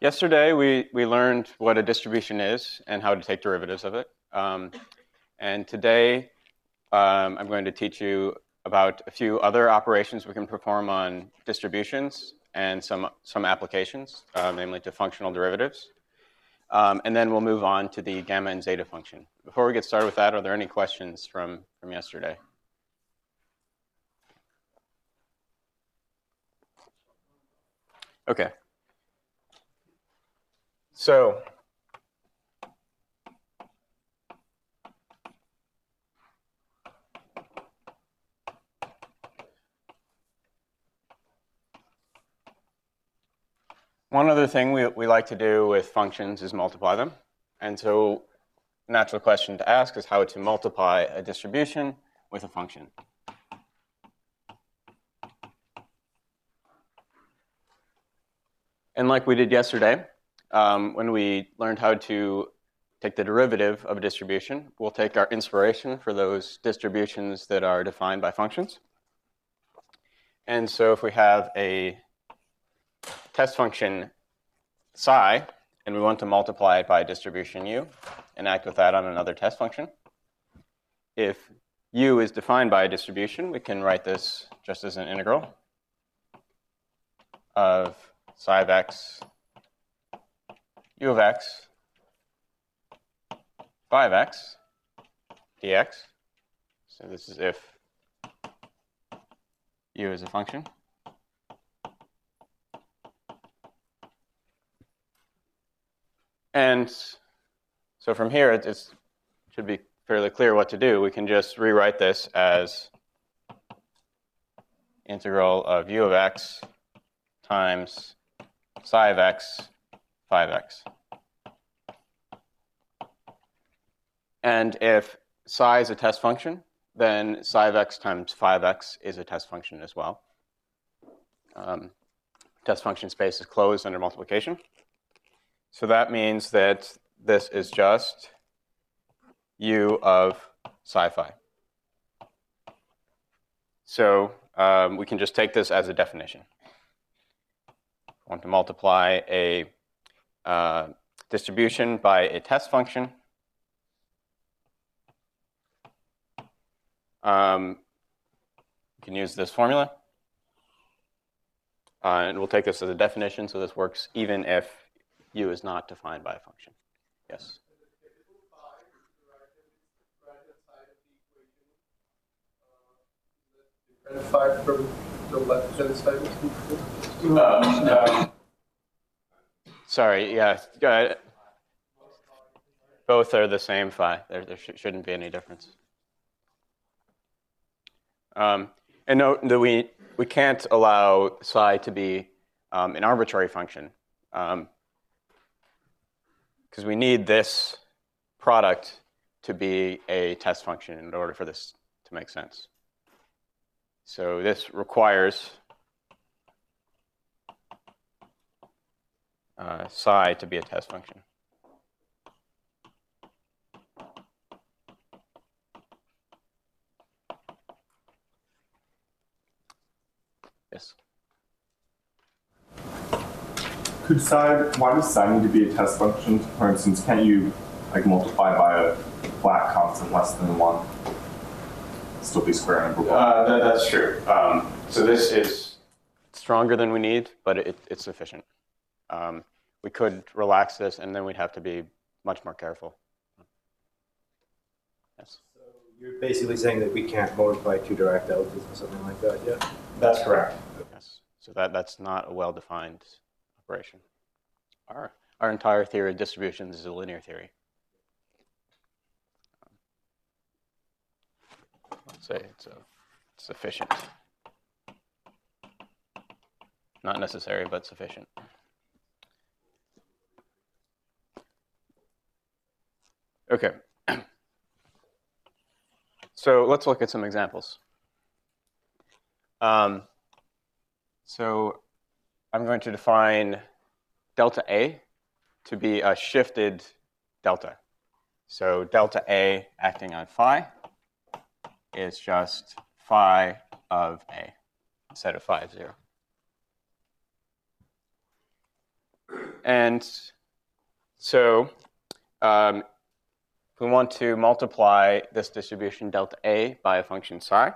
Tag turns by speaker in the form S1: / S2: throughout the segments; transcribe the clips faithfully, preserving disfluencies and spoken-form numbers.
S1: Yesterday, we, we learned what a distribution is and how to take derivatives of it. Um, and today, um, I'm going to teach you about a few other operations we can perform on distributions and some, some applications, uh, namely to functional derivatives. Um, and then we'll move on to the gamma and zeta function. Before we get started with that, are there any questions from, from yesterday? Okay. So one other thing we, we like to do with functions is multiply them. And so a natural question to ask is how to multiply a distribution with a function. And like we did yesterday, um, when we learned how to take the derivative of a distribution, we'll take our inspiration for those distributions that are defined by functions. And so if we have a test function psi, and we want to multiply it by a distribution u, and act with that on another test function, if u is defined by a distribution, we can write this just as an integral of psi of x, u of x, phi of x, dx. So this is if u is a function. And so from here, it it's, should be fairly clear what to do. We can just rewrite this as integral of u of x times psi of x, phi of x. And if psi is a test function, then psi of x times phi of x is a test function as well. Um, test function space is closed under multiplication. So that means that this is just u of psi phi. So um, we can just take this as a definition. I want to multiply a uh, distribution by a test function. Um, you can use this formula. Uh, and we'll take this as a definition, so this works even if u is not defined by a function. Yes?
S2: Phi from the left-hand side of the
S1: uh, Sorry, yeah. Uh, both are the same phi. There, there sh shouldn't be any difference. Um, and note that we, we can't allow psi to be um, an arbitrary function. Um, because we need this product to be a test function in order for this to make sense. So this requires uh, psi to be a test function. Yes?
S3: Could psi, why does psi need to be a test function? For instance, can't you like multiply by a black constant less than one? Still be square number one.
S1: Uh, that, that's true. Um, so this is stronger than we need, but it, it's sufficient. Um, we could relax this, and then we'd have to be much more careful. Yes?
S4: So you're basically saying that we can't multiply two direct deltas or something like that, yeah?
S1: That's correct. Yes. So that, that's not a well-defined operation. Our, our entire theory of distributions is a linear theory. Let's say it's a, sufficient. Not necessary, but sufficient. Okay. So let's look at some examples. Um, so I'm going to define delta A to be a shifted delta. So delta A acting on phi is just phi of A instead of phi of zero. And so um, if we want to multiply this distribution delta A by a function psi,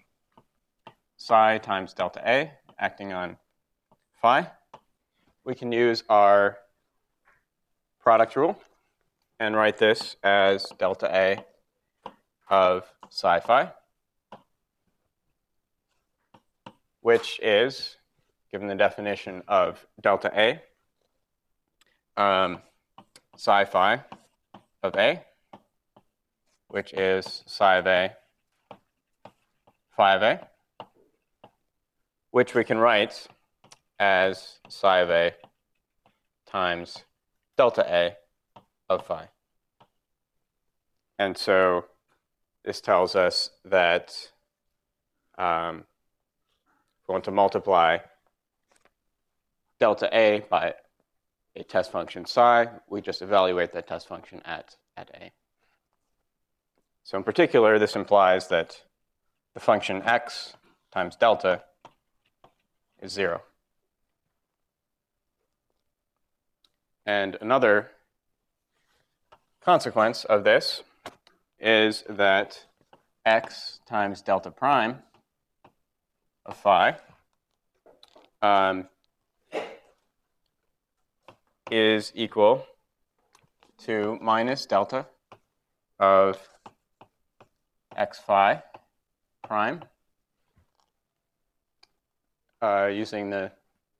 S1: psi times delta A acting on phi, we can use our product rule and write this as delta A of psi phi, which is, given the definition of delta A, um, psi phi of A, which is psi of A, phi of A, which we can write as psi of A times delta A of phi. And so this tells us that um, if we want to multiply delta A by a test function psi, we just evaluate that test function at, at A. So in particular, this implies that the function x times delta is zero. And another consequence of this is that x times delta prime of phi um, is equal to minus delta of x phi prime uh, using the,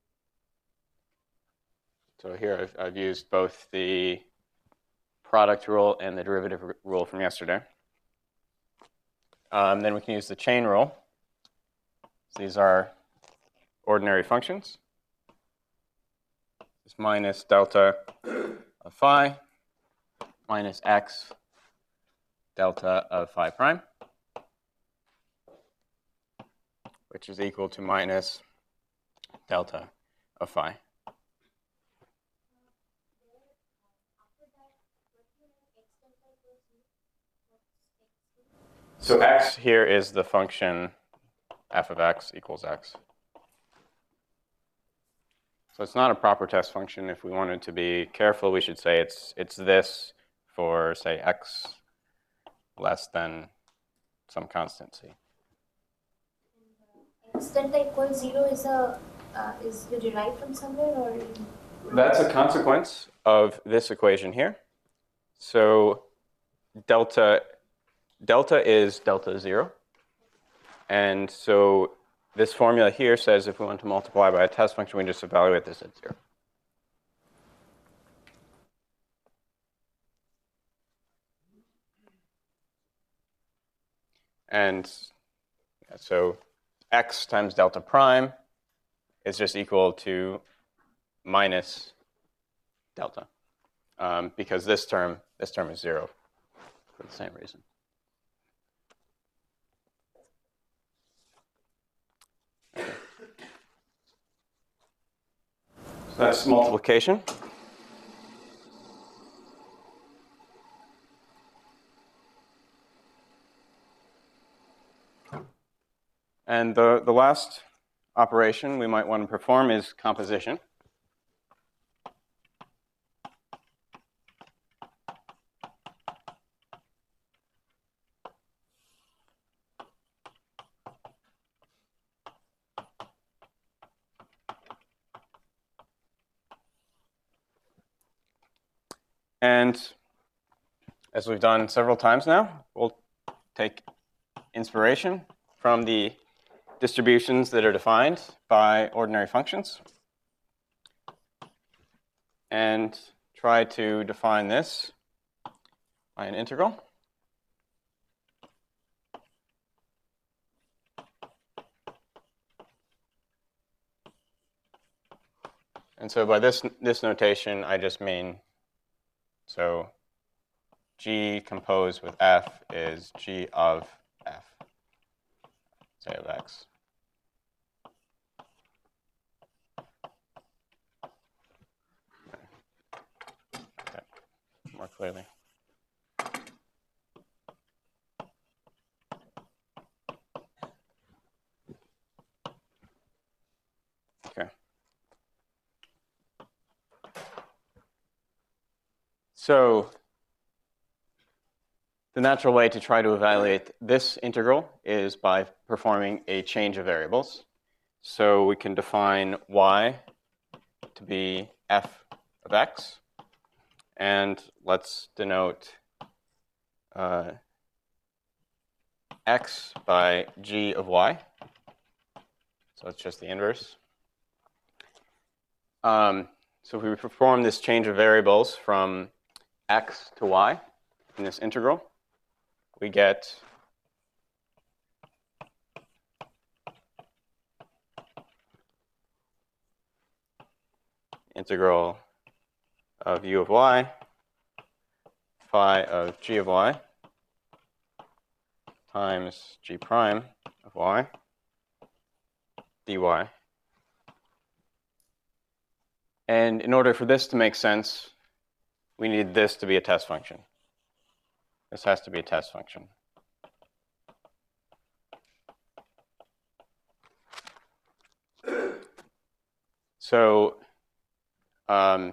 S1: so here I've, I've used both the product rule and the derivative rule from yesterday. Um, then we can use the chain rule. So these are ordinary functions. It's minus delta of phi minus x delta of phi prime, which is equal to minus delta of phi. So x here is the function f of x equals x. So it's not a proper test function. If we wanted to be careful, we should say it's it's this for, say, x less than some constant c.
S5: X delta equals zero is a uh, is derived from somewhere, or
S1: That's a consequence of this equation here. So delta delta is delta zero, and so this formula here says if we want to multiply by a test function, we just evaluate this at zero. And so x times delta prime is just equal to minus delta, um, because this term this term is zero for the same reason. Okay. So that's multiplication. And the, the last operation we might want to perform is composition. And as we've done several times now, we'll take inspiration from the distributions that are defined by ordinary functions and try to define this by an integral. And so by this, this notation, I just mean, so g composed with f is g of f, say of x. Okay. More clearly. Okay. So the natural way to try to evaluate this integral is by performing a change of variables. So we can define y to be f of x, and let's denote uh, x by g of y. So it's just the inverse. Um, so if we perform this change of variables from x to y in this integral, we get integral of u of y, phi of g of y, times g prime of y, dy. And in order for this to make sense, we need this to be a test function. This has to be a test function. So um,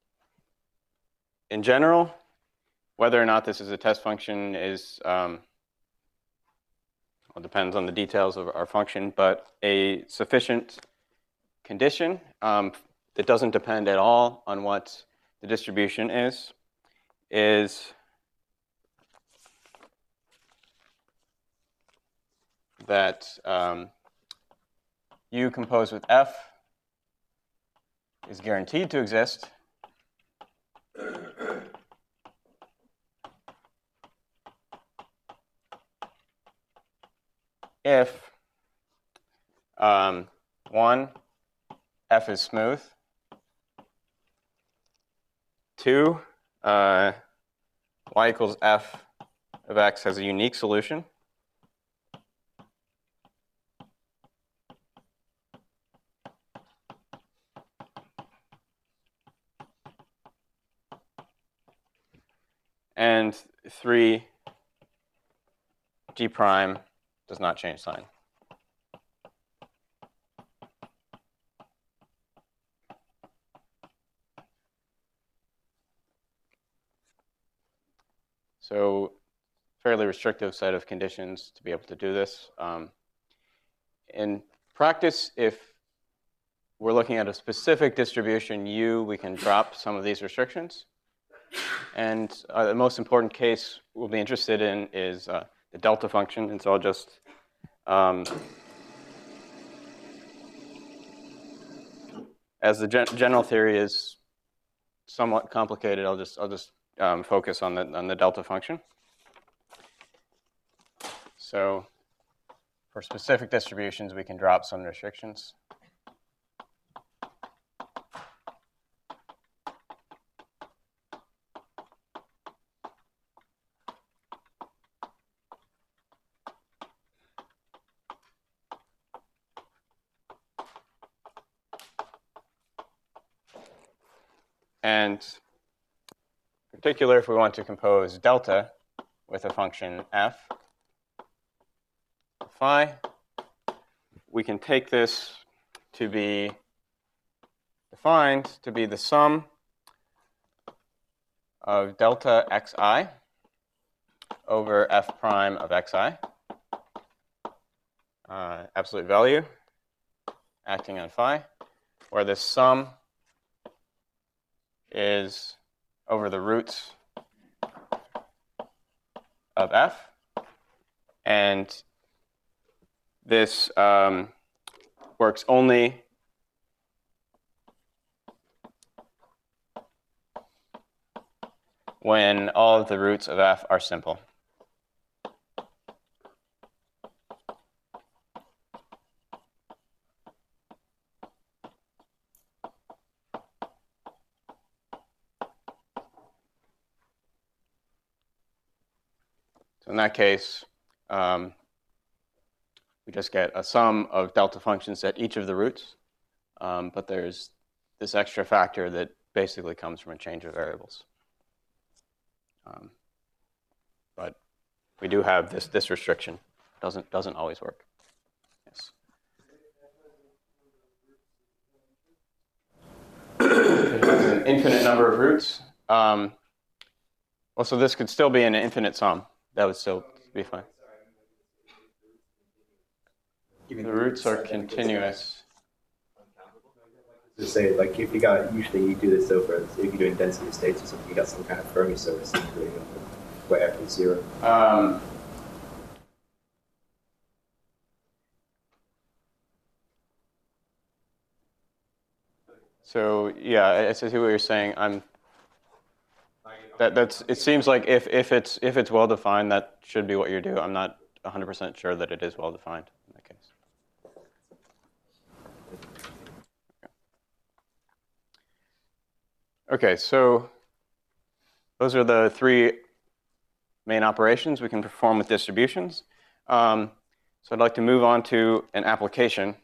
S1: in general, whether or not this is a test function is um, well, depends on the details of our function, but a sufficient condition um, that doesn't depend at all on what the distribution is, is that um, u composed with f is guaranteed to exist if um, one, f is smooth, two, uh, y equals f of x has a unique solution, and three, g prime does not change sign. So fairly restrictive set of conditions to be able to do this. Um, in practice, if we're looking at a specific distribution u, we can drop some of these restrictions. And uh, the most important case we'll be interested in is uh, the delta function. And so I'll just um, as the gen general theory is somewhat complicated, I'll just I'll just um, focus on the on the delta function. So for specific distributions, we can drop some restrictions. And in particular, if we want to compose delta with a function f phi, we can take this to be defined to be the sum of delta xi over f prime of xi, uh, absolute value acting on phi, where this sum is over the roots of f, and this um, works only when all of the roots of f are simple. So in that case, um, we just get a sum of delta functions at each of the roots, um, but there's this extra factor that basically comes from a change of variables. Um, but we do have this this restriction. Doesn't doesn't always work. Yes. It has an infinite number of roots. Um, Well, so this could still be an infinite sum. That would still be fine.
S4: Even
S1: The roots are
S4: I think it's,
S1: continuous.
S4: To say, like, if you got, usually you do this over, if you're doing density of states or something, you got some kind of Fermi surface including where f is zero.
S1: Um, so yeah, I, I see what you're saying. I'm that that's. It seems like if if it's if it's well defined, that should be what you do. I'm not one hundred percent sure that it is well defined in that case. Okay, so those are the three main operations we can perform with distributions. Um, so I'd like to move on to an application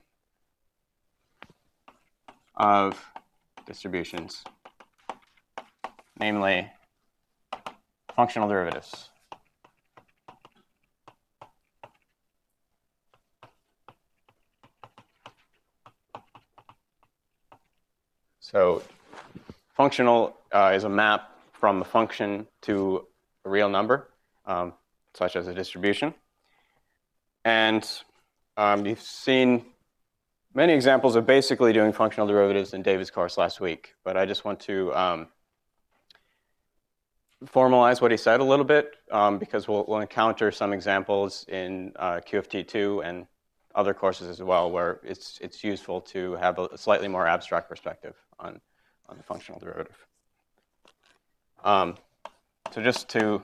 S1: of distributions, namely functional derivatives. So functional uh, is a map from a function to a real number, um, such as a distribution. And um, you've seen many examples of basically doing functional derivatives in David's course last week. But I just want to um, formalize what he said a little bit, um, because we'll, we'll encounter some examples in uh, Q F T two and other courses as well, where it's, it's useful to have a slightly more abstract perspective on, on the functional derivative. Um, so just to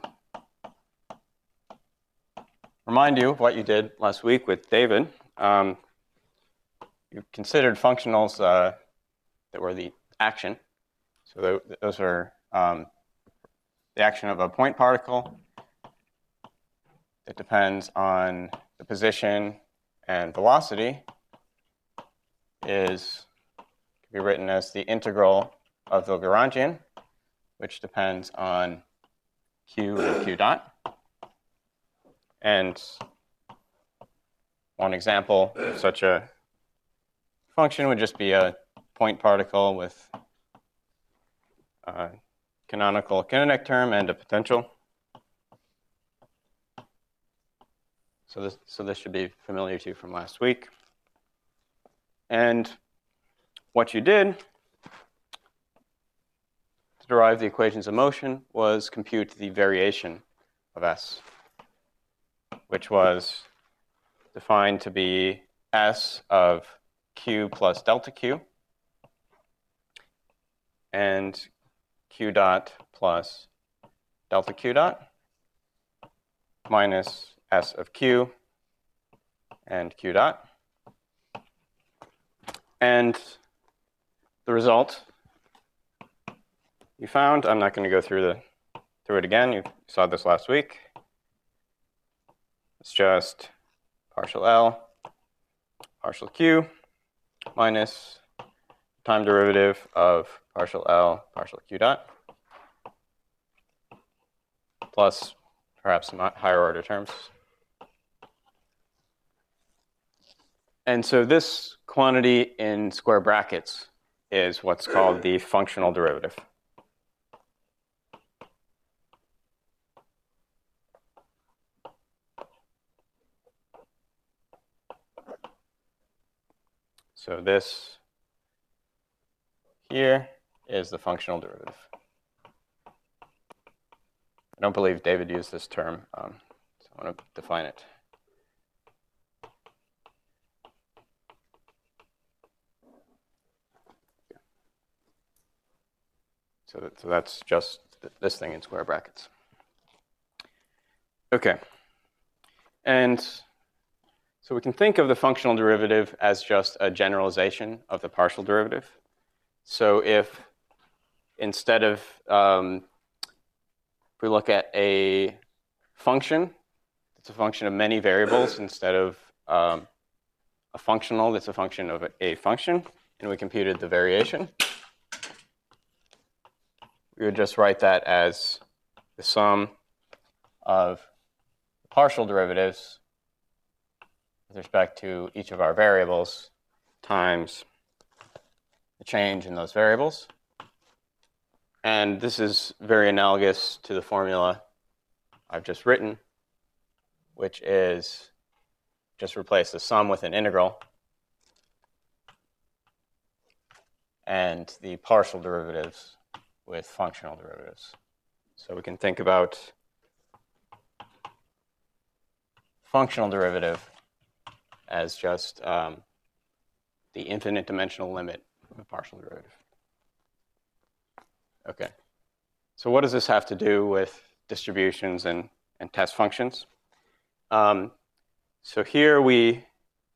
S1: remind you of what you did last week with David, um, you considered functionals uh, that were the action. So th those are um, the action of a point particle that depends on the position and velocity is can be written as the integral of the Lagrangian, which depends on q and q dot. And one example of such a function would just be a point particle with a canonical kinetic term and a potential. So this, so this should be familiar to you from last week. And what you did to derive the equations of motion was compute the variation of S, which was defined to be S of Q plus delta Q and Q dot plus delta Q dot minus S of Q and Q dot. And the result you found, I'm not going to go through the through it again. You saw this last week. It's just partial L, partial Q, minus time derivative of partial L, partial Q dot, plus perhaps some higher order terms. And so this quantity in square brackets is what's called the functional derivative. So this here is the functional derivative. I don't believe David used this term, um, so I want to define it. So, that, so that's just th this thing in square brackets. Okay. And so we can think of the functional derivative as just a generalization of the partial derivative. So if instead of, um, if we look at a function, it's a function of many variables instead of um, a functional that's a function of a, a function, and we computed the variation, we would just write that as the sum of partial derivatives with respect to each of our variables times the change in those variables. And this is very analogous to the formula I've just written, which is just replace the sum with an integral and the partial derivatives with functional derivatives. So we can think about functional derivative as just um, the infinite dimensional limit of a partial derivative. Okay. So what does this have to do with distributions and, and test functions? Um, so here we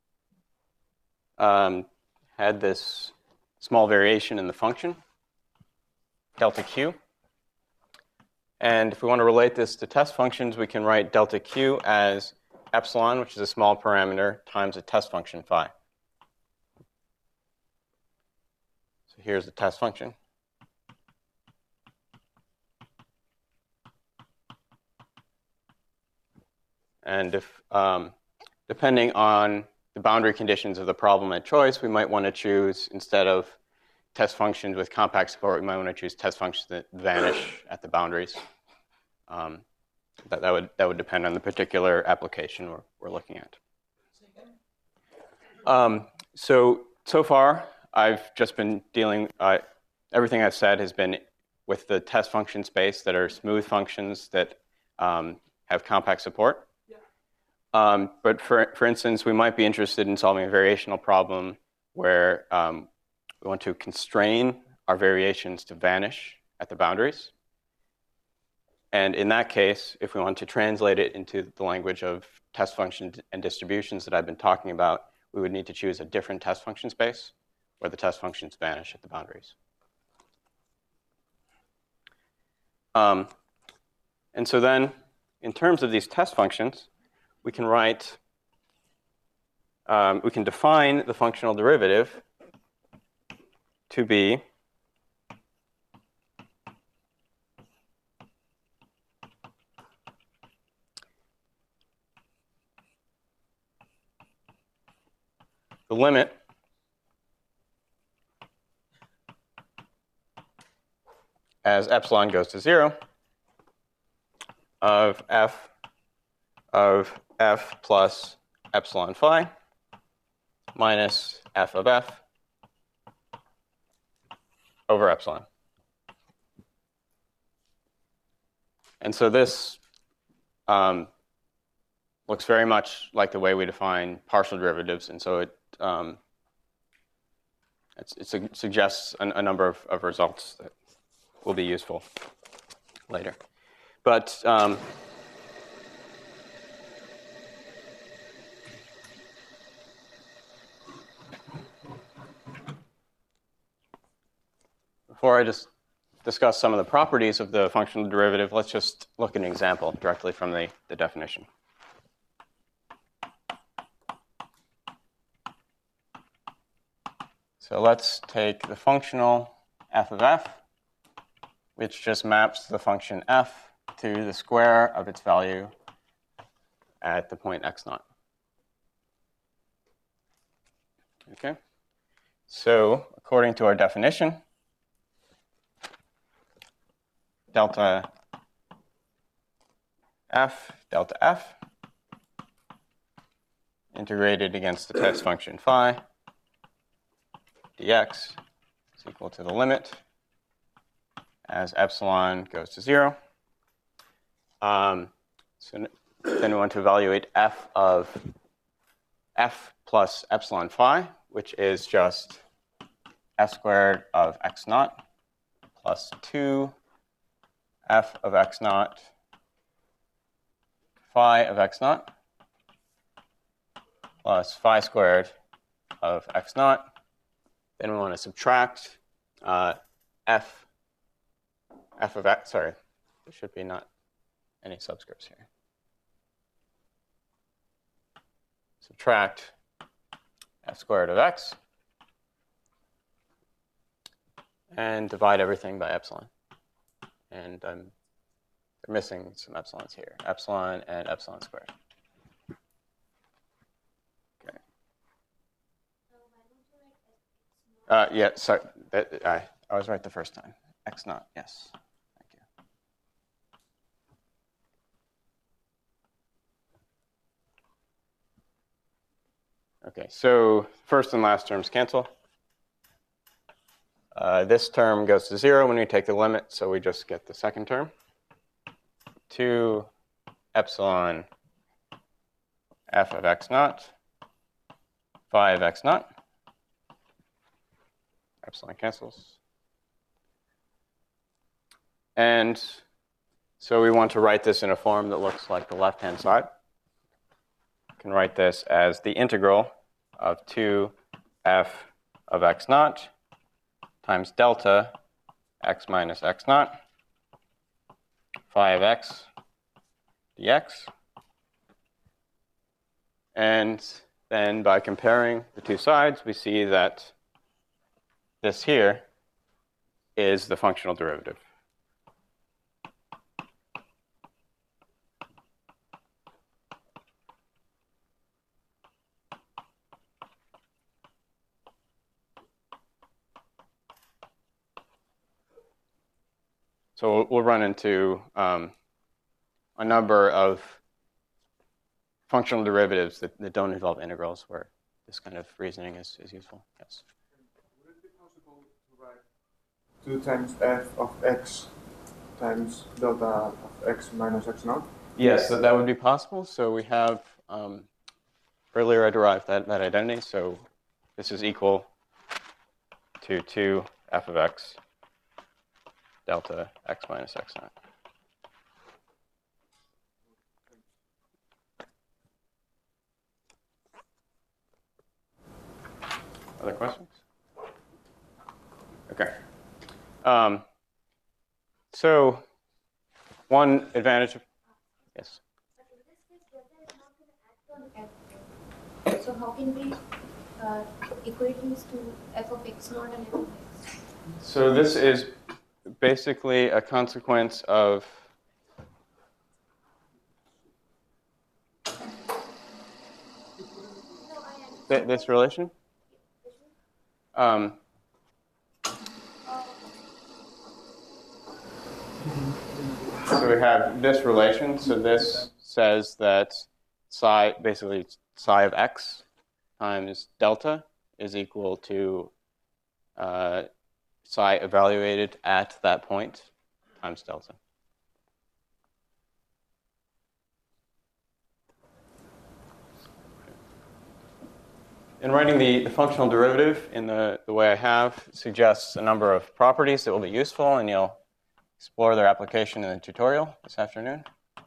S1: um, had this small variation in the function, delta q. And if we want to relate this to test functions, we can write delta q as epsilon, which is a small parameter, times a test function phi. So here's the test function. And if, um, depending on the boundary conditions of the problem at choice, we might want to choose, instead of test functions with compact support, we might want to choose test functions that vanish at the boundaries. Um, that, that, would, that would depend on the particular application we're, we're looking at. Um, so, so far, I've just been dealing, uh, everything I've said has been with the test function space that are smooth functions that um, have compact support. Um, but for, for instance, we might be interested in solving a variational problem where um, we want to constrain our variations to vanish at the boundaries. And in that case, if we want to translate it into the language of test functions and distributions that I've been talking about, we would need to choose a different test function space where the test functions vanish at the boundaries. Um, and so then, in terms of these test functions, we can write, um, we can define the functional derivative to be the limit as epsilon goes to zero of f of f plus epsilon phi minus f of f over epsilon. And so this um, looks very much like the way we define partial derivatives, and so it, um, it's, it su suggests a, a number of, of results that will be useful later. But um, before I just discuss some of the properties of the functional derivative, let's just look at an example directly from the, the definition. So let's take the functional f of f, which just maps the function f to the square of its value at the point x naught. Okay. So according to our definition, delta f, delta f, integrated against the test function phi, dx is equal to the limit as epsilon goes to zero. Um, so then we want to evaluate f of f plus epsilon phi, which is just f squared of x naught plus two f of x naught phi of x naught plus phi squared of x naught. Then we want to subtract uh, f, f of x, sorry, there should be not any subscripts here. Subtract f squared of x and divide everything by epsilon. And I'm they're missing some epsilons here, epsilon and epsilon squared. Okay. Uh, yeah, sorry, that, I, I was right the first time. x naught. Yes. Thank you. Okay, so first and last terms cancel. Uh, this term goes to zero when we take the limit, so we just get the second term. two epsilon f of x naught, phi of x naught. Epsilon cancels. And so we want to write this in a form that looks like the left-hand side. We can write this as the integral of two f of x naught times delta x minus x naught, phi of x dx. And then by comparing the two sides, we see that this here is the functional derivative. So we'll run into um, a number of functional derivatives that, that don't involve integrals where this kind of reasoning is, is useful. Yes.
S6: Would it be possible to write two times f of x times delta of x minus x naught?
S1: Yes, that, that would be possible. So we have, um, earlier I derived that, that identity. So this is equal to two f of x delta x minus x naught. Other questions? Okay. Um, so one advantage of, yes?
S5: But in this case, delta is not going to act on f. So how can we uh, equate these to f of x naught and f of x?
S1: So this is basically a consequence of th this relation. Um, so we have this relation. So this says that psi, basically psi of x times delta is equal to uh, psi evaluated at that point times delta. In writing the, the functional derivative in the, the way I have suggests a number of properties that will be useful, and you'll explore their application in the tutorial this afternoon.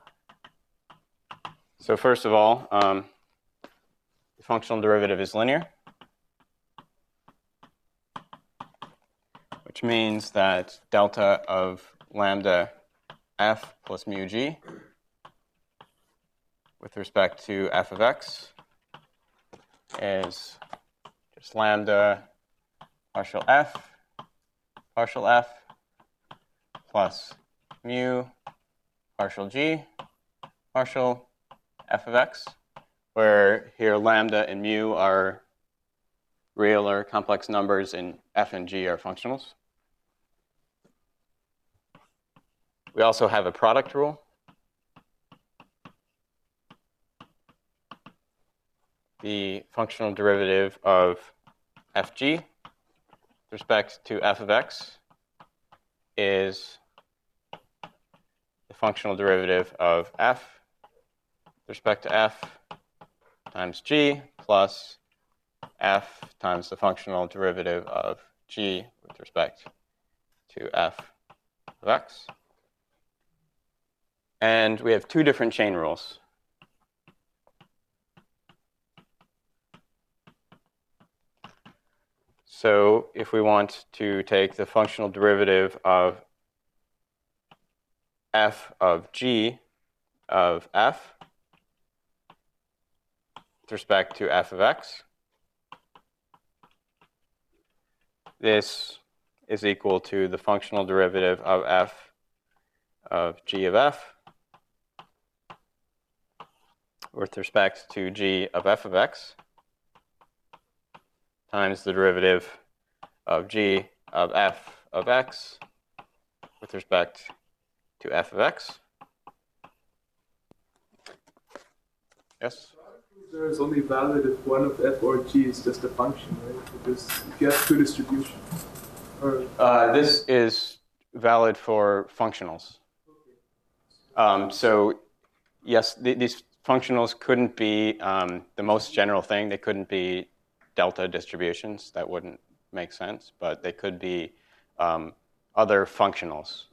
S1: So first of all, um, the functional derivative is linear, which means that delta of lambda f plus mu g with respect to f of x is just lambda partial f partial f plus mu partial g partial f of x, where here lambda and mu are real or complex numbers and f and g are functionals. We also have a product rule. The functional derivative of fg with respect to f of x is the functional derivative of f with respect to f times g plus f times the functional derivative of g with respect to f of x. And we have two different chain rules. So if we want to take the functional derivative of f of g of f with respect to f of x, this is equal to the functional derivative of f of g of f with respect to g of f of x times the derivative of g of f of x with respect to f of x. Yes?
S2: There is only valid if one of f or g is just a function, right? Because if you have two distributions, or
S1: Uh, this is valid for functionals. Um, so yes, th these functionals couldn't be um, the most general thing. They couldn't be delta distributions. That wouldn't make sense. But they could be um, other functionals.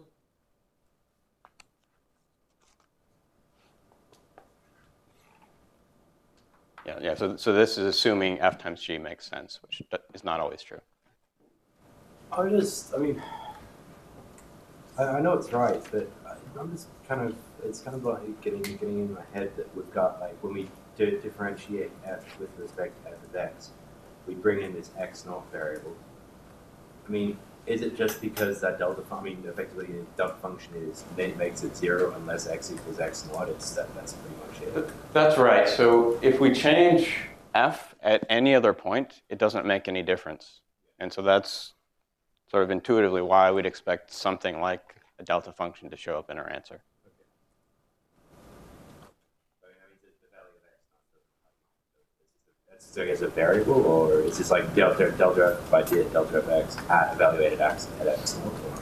S1: Yeah, yeah. So, so this is assuming f times g makes sense, which is not always true.
S4: I just, I mean, I, I know it's right, but I, I'm just kind of, it's kind of like getting getting in my head that we've got, like, when we di differentiate f with respect to f of x, we bring in this x naught variable. I mean, is it just because that delta, I mean, effectively the delta function is, it makes it zero unless x equals x naught, it's that, that's pretty much it.
S1: That's right. So if we change f at any other point, it doesn't make any difference. And so that's sort of intuitively why we'd expect something like a delta function to show up in our answer.
S4: So I guess a variable, or is this like delta delta f by d delta of x at evaluated x at x?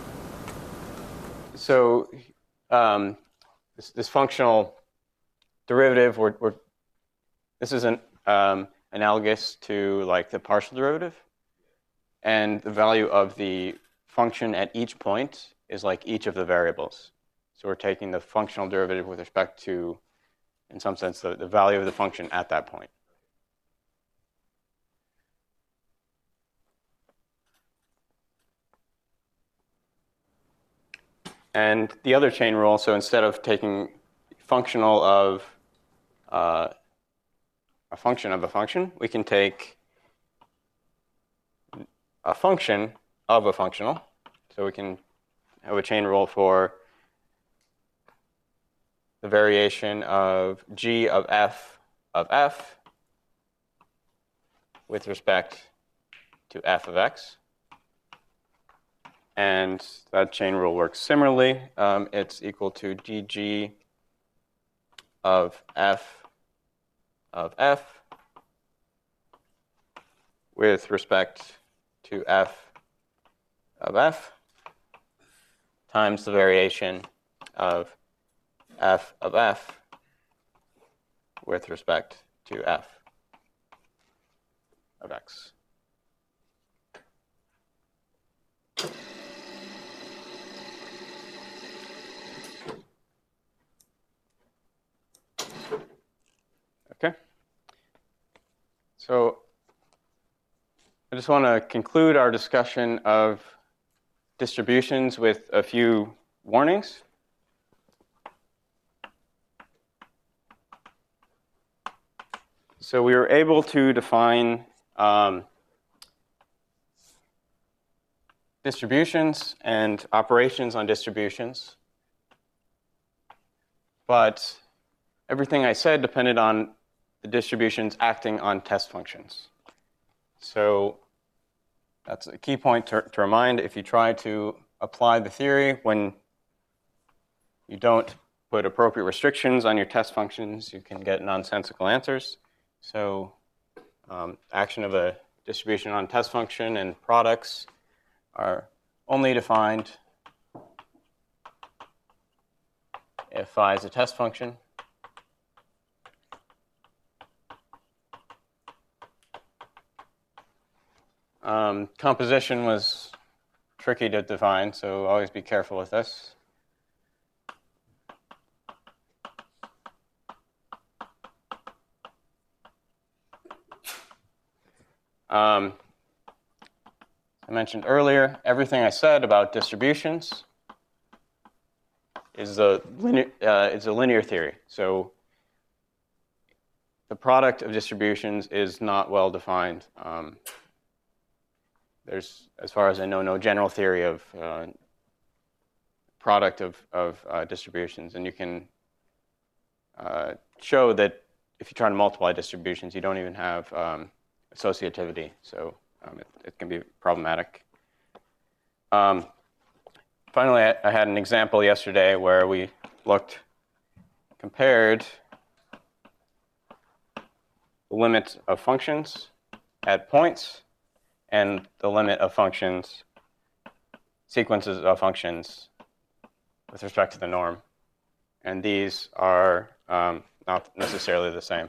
S1: So um, this, this functional derivative, we're, we're, this is an, um, analogous to like the partial derivative. And the value of the function at each point is like each of the variables. So we're taking the functional derivative with respect to, in some sense, the, the value of the function at that point. And the other chain rule, so instead of taking functional of uh, a function of a function, we can take a function of a functional. So we can have a chain rule for the variation of g of f of f with respect to f of x. And that chain rule works similarly. Um, it's equal to dg of f of f with respect to f of f times the variation of f of f with respect to f of x. Okay. So I just want to conclude our discussion of distributions with a few warnings. So we were able to define um, distributions and operations on distributions. But everything I said depended on the distributions acting on test functions. So that's a key point to, to remind. If you try to apply the theory when you don't put appropriate restrictions on your test functions, you can get nonsensical answers. So um, action of a distribution on test function and products are only defined if phi is a test function. Um, composition was tricky to define, so always be careful with this. Um, I mentioned earlier, everything I said about distributions is a linear, uh, is a linear theory. So the product of distributions is not well defined. Um, there's, as far as I know, no general theory of uh, product of, of uh, distributions. And you can uh, show that if you try to multiply distributions, you don't even have um, associativity. So um, it, it can be problematic. Um, finally, I, I had an example yesterday where we looked, compared the limit of functions at points and the limit of functions, sequences of functions with respect to the norm. And these are um, not necessarily the same.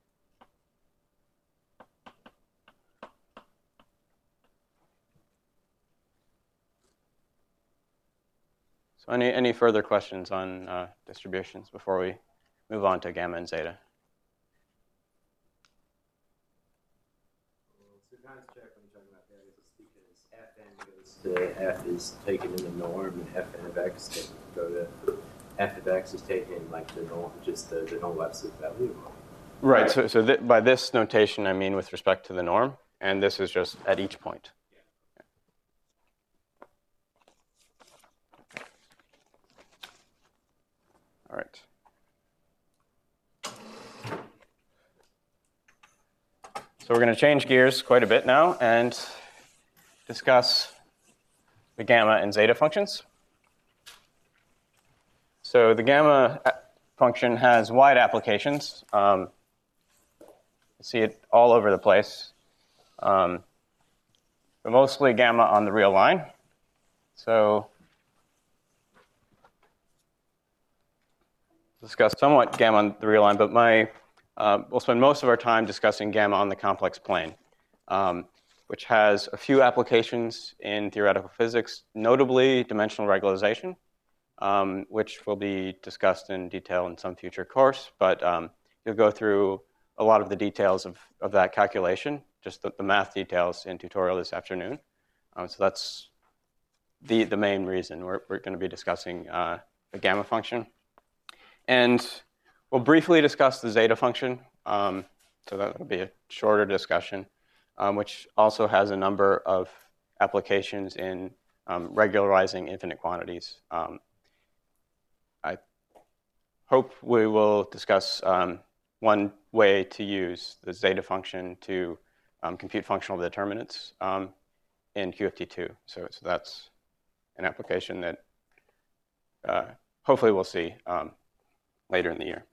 S1: So any, any further questions on uh, distributions before we move on to gamma and zeta?
S4: So kind of check when you're talking about that is because Fn goes to F is taken in the norm, and Fn of x can go to F of x is taken like the norm, just the, the normal absolute value.
S1: Right. So, so th by this notation, I mean with respect to the norm, and this is just at each point. All right. So we're going to change gears quite a bit now and discuss the gamma and zeta functions. So the gamma function has wide applications. Um, you see it all over the place, um, but mostly gamma on the real line. So discuss somewhat gamma on the real line, but my uh, we'll spend most of our time discussing gamma on the complex plane, um, which has a few applications in theoretical physics, notably dimensional regularization, um, which will be discussed in detail in some future course. But um, you'll go through a lot of the details of, of that calculation, just the, the math details in tutorial this afternoon. Um, so that's the, the main reason we're, we're going to be discussing uh, the gamma function. And we'll briefly discuss the zeta function, um, so that will be a shorter discussion, um, which also has a number of applications in um, regularizing infinite quantities. Um, I hope we will discuss um, one way to use the zeta function to um, compute functional determinants um, in Q F T two. So, so that's an application that uh, hopefully we'll see um, later in the year.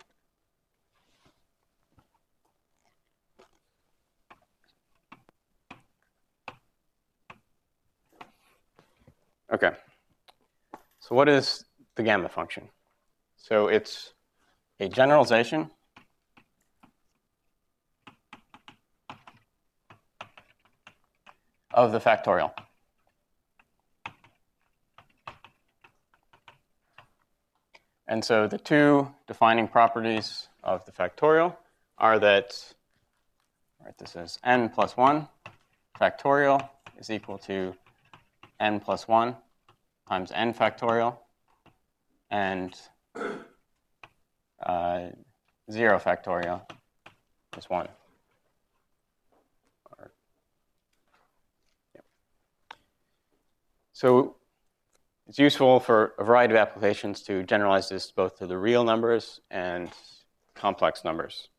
S1: Okay, so what is the gamma function? So it's a generalization of the factorial. And so the two defining properties of the factorial are that, right, this is n plus one factorial is equal to n plus one times n factorial, and uh, zero factorial is one. Or, yep. So it's useful for a variety of applications to generalize this both to the real numbers and complex numbers.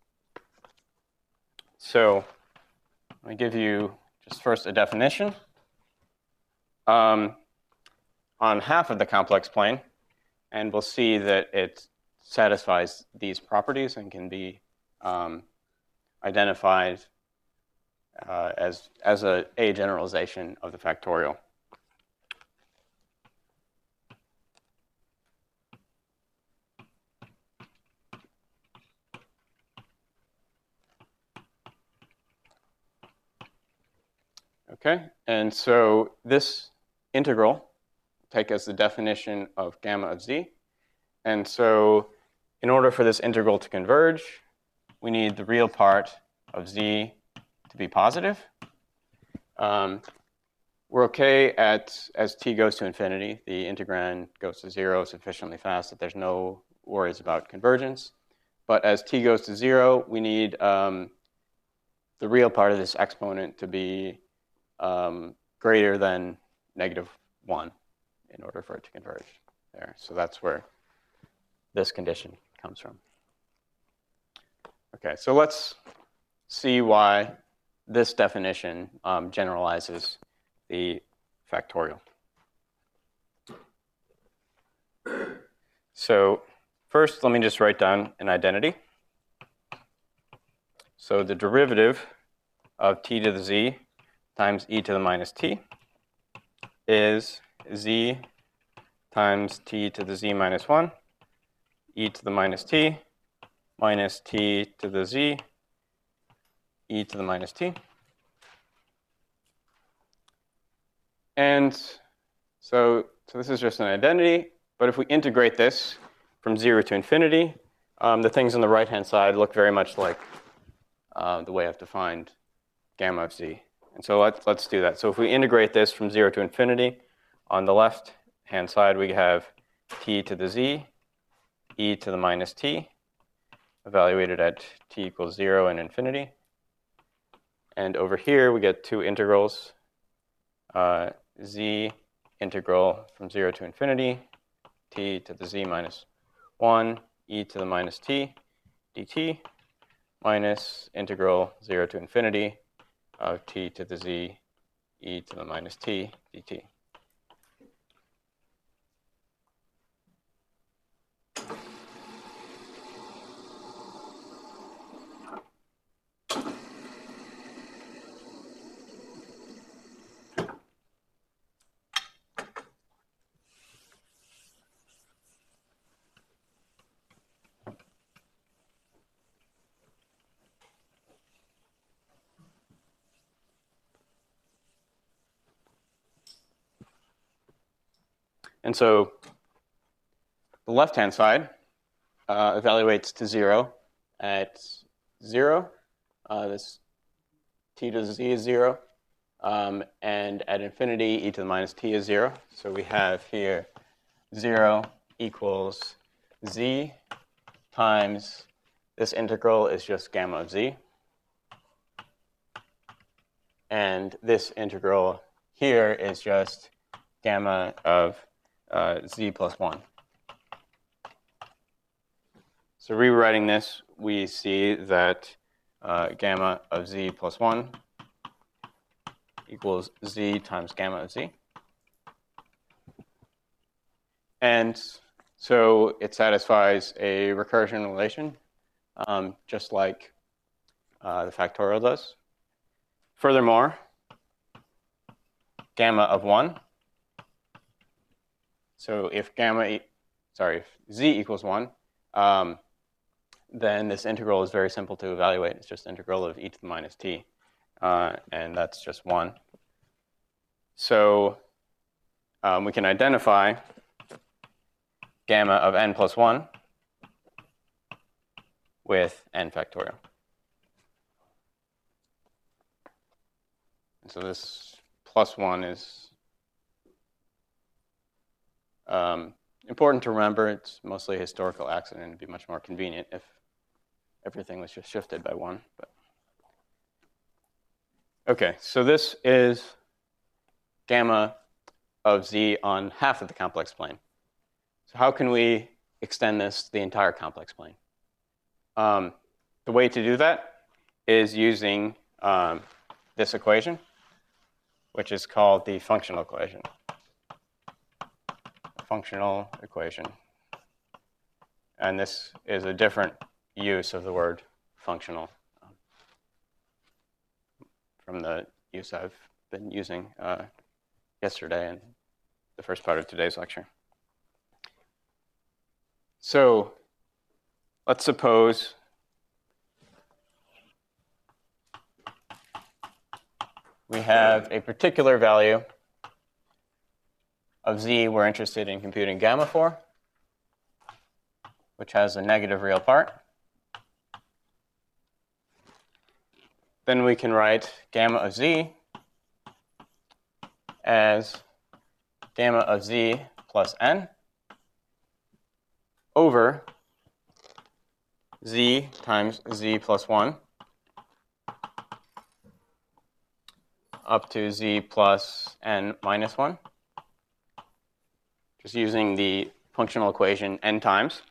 S1: So let me give you just first a definition. Um, on half of the complex plane, and we'll see that it satisfies these properties and can be um, identified uh, as, as a, a generalization of the factorial. Okay, and so this integral take as the definition of gamma of z. And so in order for this integral to converge, we need the real part of z to be positive. Um, we're okay at, as t goes to infinity, the integrand goes to zero sufficiently fast that there's no worries about convergence. But as t goes to zero, we need um, the real part of this exponent to be um, greater than negative one in order for it to converge there. So that's where this condition comes from. Okay, so let's see why this definition um, generalizes the factorial. So first, let me just write down an identity. So the derivative of t to the z times e to the minus t is z times t to the z minus one, e to the minus t, minus t to the z, e to the minus t. And so, so this is just an identity, but if we integrate this from zero to infinity, um, the things on the right-hand side look very much like uh, the way I've defined gamma of z. And so let's, let's do that. So if we integrate this from zero to infinity, on the left-hand side we have t to the z, e to the minus t, evaluated at t equals zero and infinity. And over here we get two integrals, uh, z integral from zero to infinity, t to the z minus one, e to the minus t dt, minus integral zero to infinity of t to the z, e to the minus t dt. And so the left-hand side uh, evaluates to zero at zero. Uh, this t to the z is zero. Um, and at infinity, e to the minus t is zero. So we have here zero equals z times this integral is just gamma of z. And this integral here is just gamma of uh, z plus one. So rewriting this, we see that uh, gamma of z plus one equals z times gamma of z. And so it satisfies a recursion relation, um, just like uh, the factorial does. Furthermore, gamma of one. So if gamma, e sorry, if z equals one, um, then this integral is very simple to evaluate. It's just integral of e to the minus t, uh, and that's just one. So um, we can identify gamma of n plus one with n factorial. And so this plus one is um, important to remember. It's mostly a historical accident. It'd be much more convenient if everything was just shifted by one. But okay, so this is gamma of z on half of the complex plane. So how can we extend this to the entire complex plane? Um, the way to do that is using um, this equation, which is called the functional equation. Functional equation. And this is a different use of the word functional um, from the use I've been using uh, yesterday and the first part of today's lecture. So let's suppose we have a particular value of z we're interested in computing gamma for, which has a negative real part. Then we can write gamma of z as gamma of z plus n over z times z plus one up to z plus n minus one, just using the functional equation n times.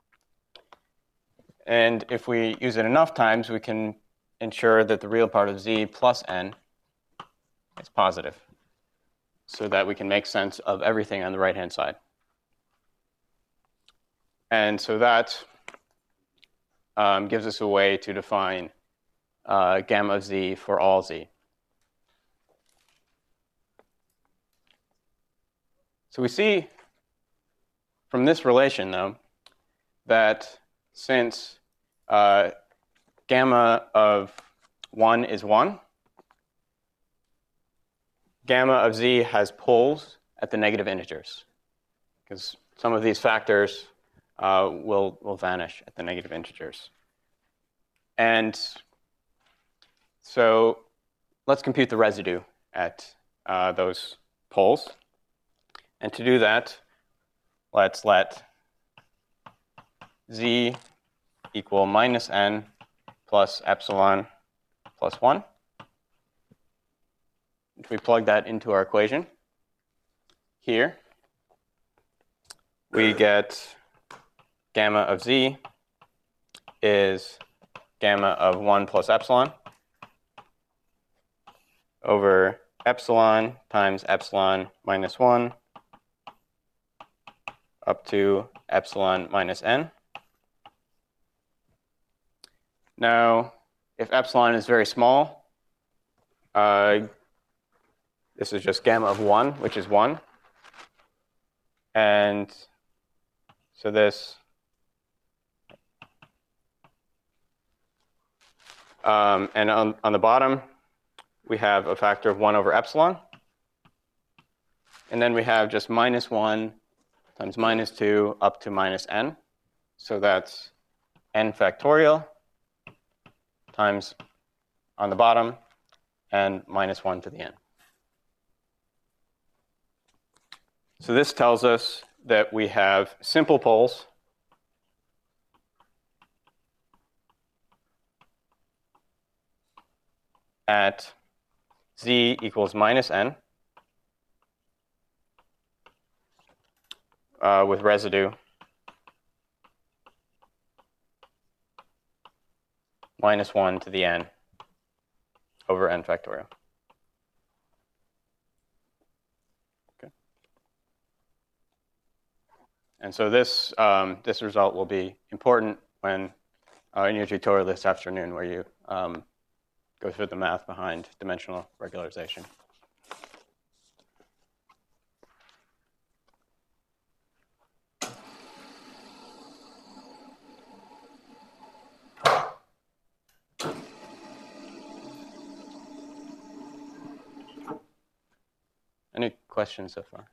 S1: And if we use it enough times, we can ensure that the real part of z plus n is positive, so that we can make sense of everything on the right-hand side. And so that um, gives us a way to define uh, gamma of z for all z. So we see from this relation, though, that since uh, gamma of one is one, gamma of z has poles at the negative integers, because some of these factors uh, will, will vanish at the negative integers. And so let's compute the residue at uh, those poles. And to do that, let's let z equal minus n plus epsilon plus one. If we plug that into our equation here, we get gamma of z is gamma of one plus epsilon over epsilon times epsilon minus one up to epsilon minus n. Now, if epsilon is very small, uh, this is just gamma of one, which is one. And so this um, and on, on the bottom, we have a factor of one over epsilon. And then we have just minus one times minus two up to minus n. So that's n factorial times on the bottom and minus one to the n. So this tells us that we have simple poles at z equals minus n uh, with residue minus one to the n over n factorial. Okay. And so this, um, this result will be important when uh, in your tutorial this afternoon, where you um, go through the math behind dimensional regularization. Any questions so far?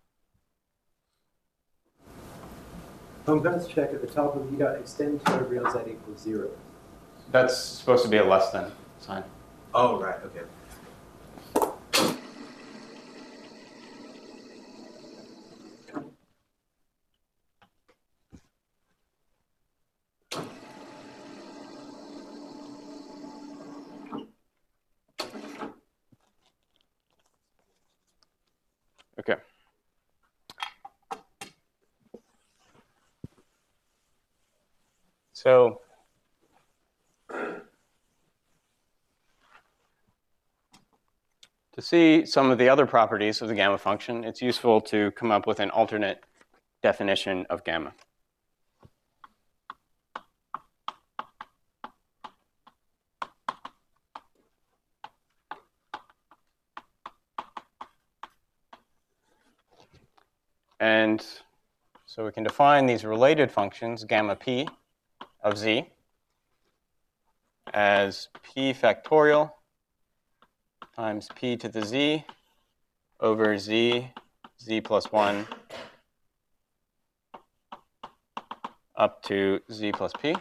S4: I'm going to check at the top of you got extend to real z equals zero.
S1: That's supposed to be a less than sign.
S4: Oh, right, okay.
S1: Okay. So to see some of the other properties of the gamma function, it's useful to come up with an alternate definition of gamma. And so we can define these related functions, gamma p of z, as p factorial times p to the z over z, z plus one, up to z plus p.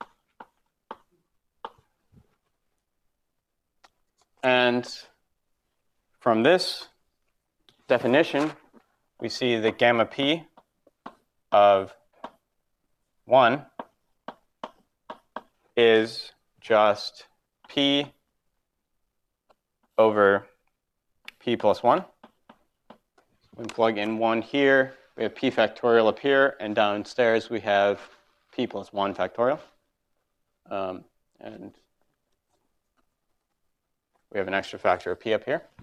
S1: And from this definition, we see that gamma p of one is just p over p plus one. We plug in one here. We have p factorial up here, and downstairs we have p plus one factorial. Um, and we have an extra factor of p up here.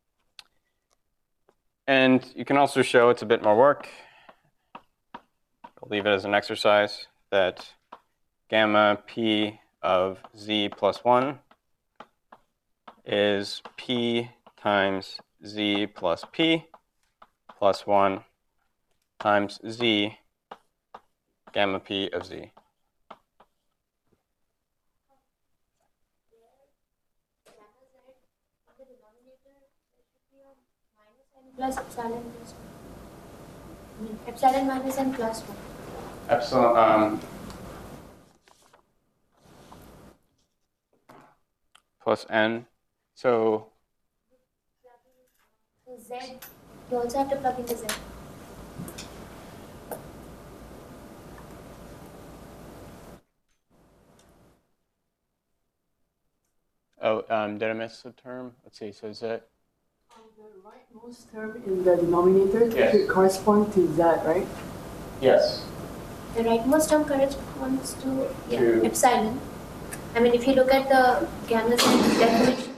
S1: And you can also show it's a bit more work. I'll leave it as an exercise that gamma p of z plus one is p times z plus p plus one times z gamma p of z.
S5: Plus epsilon plus one. I mean, epsilon minus n plus one.
S1: Epsilon, um, plus n. So,
S5: So z, you also have to plug in the z.
S1: oh, um, did I miss a term? Let's see. So is it?
S7: Um, the rightmost term in the denominator
S1: Yes.
S7: should correspond to z, right?
S1: Yes.
S5: The rightmost term corresponds to, yeah,
S1: To-
S5: epsilon. I mean, if you look at the gamma z definition,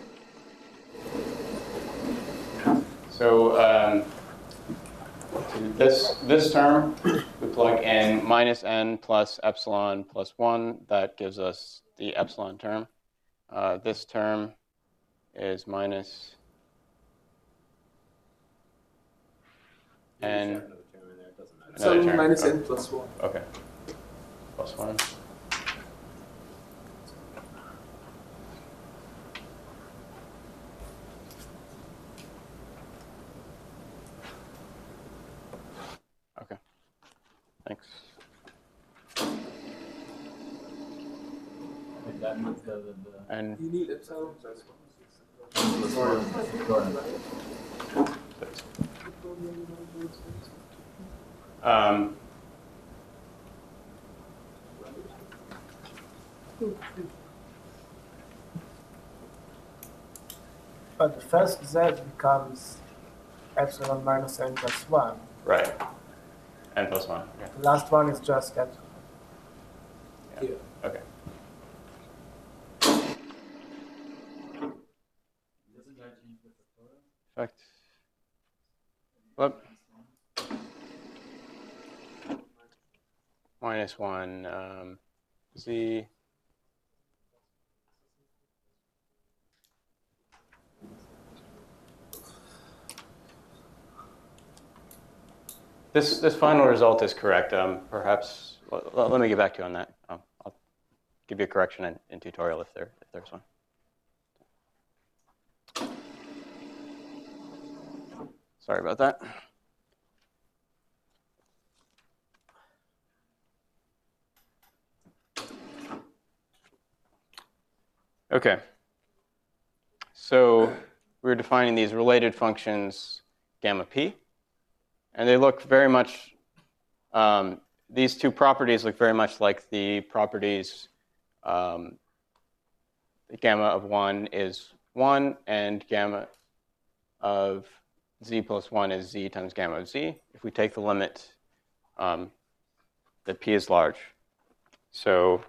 S1: So um, to this this term, we plug in minus n plus epsilon plus one. That gives us the epsilon term. Uh, this term is minus
S4: You can
S1: n.
S4: shove another term in there, it doesn't matter.
S1: Another
S2: Some
S1: term.
S2: minus
S1: Oh.
S2: n plus one.
S1: Okay. Plus one. Okay. Thanks.
S8: And that means the, the,
S1: And
S2: You need epsilon plus one.
S1: um,
S9: But the first z becomes epsilon minus n plus one.
S1: right. N plus one. Okay.
S9: The last one is just epsilon.
S1: Yeah. Okay.
S8: doesn't that change the factorial?
S1: Fact. Whoop. Minus one. Um, z. This this final result is correct. Um, perhaps let, let me get back to you on that. Um, I'll give you a correction in, in tutorial if there if there's one. Sorry about that. Okay. So we're defining these related functions gamma p. And they look very much, um, these two properties look very much like the properties, um, the gamma of one is one, and gamma of z plus one is z times gamma of z. If we take the limit um, that p is large. So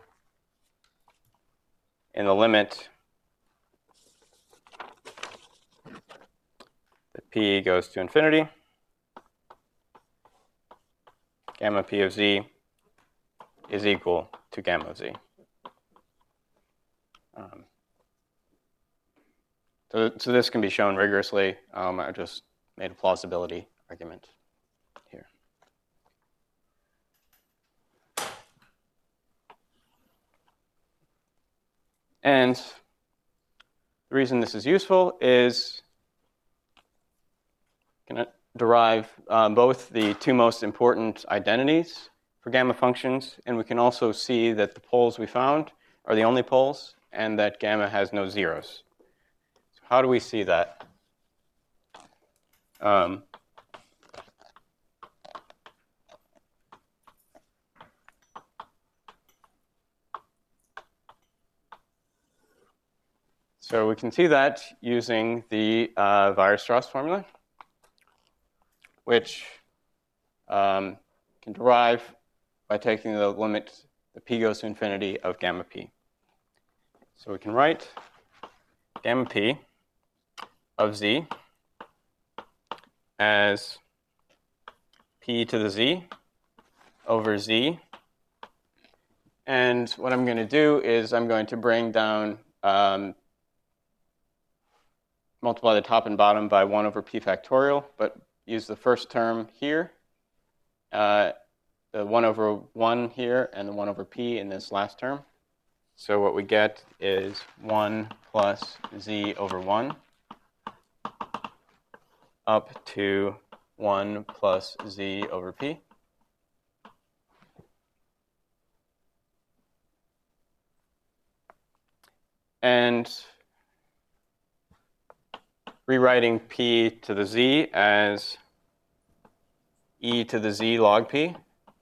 S1: in the limit that p goes to infinity, gamma p of z is equal to gamma of z. Um, so, so this can be shown rigorously. Um, I just made a plausibility argument here. And the reason this is useful is can derive um, both the two most important identities for gamma functions, and we can also see that the poles we found are the only poles, and that gamma has no zeros. So how do we see that? Um, so we can see that using the uh, Weierstrass formula, which um, can derive by taking the limit, the p goes to infinity of gamma p. So we can write gamma p of z as p to the z over z. And what I'm going to do is I'm going to bring down, um, multiply the top and bottom by one over p factorial, but use the first term here, uh, the one over one here, and the one over p in this last term. So what we get is one plus z over one up to one plus z over p. And rewriting p to the z as e to the z log p.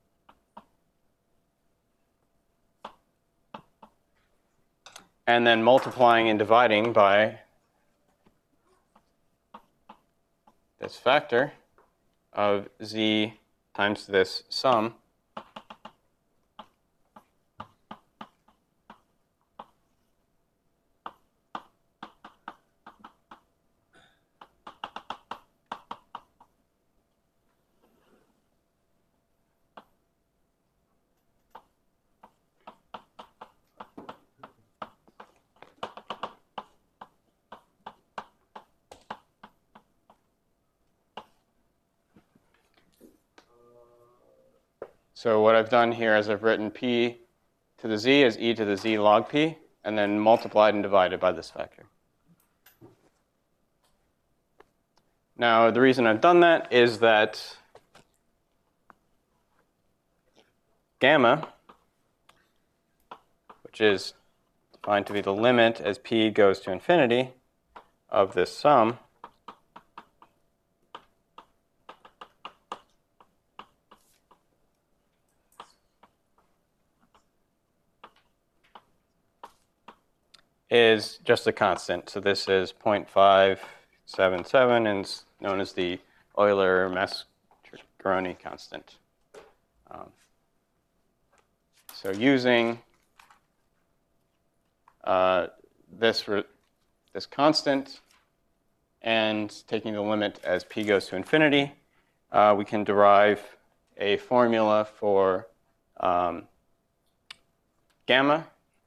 S1: And then multiplying and dividing by this factor of z times this sum So what I've done here is I've written p to the z as e to the z log p, and then multiplied and divided by this factor. Now, the reason I've done that is that gamma, which is defined to be the limit as p goes to infinity of this sum, is just a constant. So this is zero point five seven seven and is known as the Euler-Mastroianni constant. Um, so using uh, this, this constant and taking the limit as p goes to infinity, uh, we can derive a formula for um, gamma.